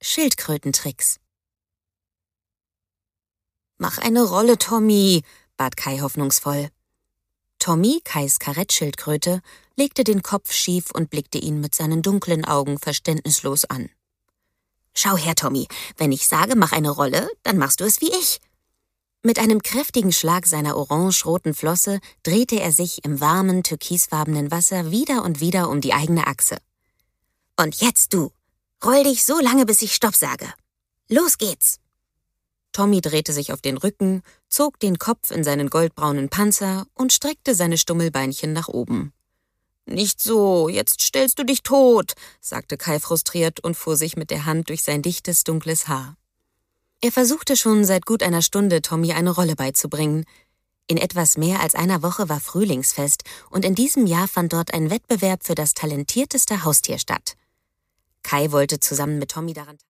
Schildkrötentricks. »Mach eine Rolle, Tommy«, bat Kai hoffnungsvoll. Tommy, Kais Karettschildkröte, legte den Kopf schief und blickte ihn mit seinen dunklen Augen verständnislos an. »Schau her, Tommy, wenn ich sage, mach eine Rolle, dann machst du es wie ich.« Mit einem kräftigen Schlag seiner orange-roten Flosse drehte er sich im warmen, türkisfarbenen Wasser wieder und wieder um die eigene Achse. »Und jetzt du, roll dich so lange, bis ich Stopp sage. Los geht's!« Tommy drehte sich auf den Rücken, zog den Kopf in seinen goldbraunen Panzer und streckte seine Stummelbeinchen nach oben. »Nicht so, jetzt stellst du dich tot«, sagte Kai frustriert und fuhr sich mit der Hand durch sein dichtes, dunkles Haar. Er versuchte schon seit gut einer Stunde, Tommy eine Rolle beizubringen. In etwas mehr als einer Woche war Frühlingsfest und in diesem Jahr fand dort ein Wettbewerb für das talentierteste Haustier statt. Kai wollte zusammen mit Tommy daran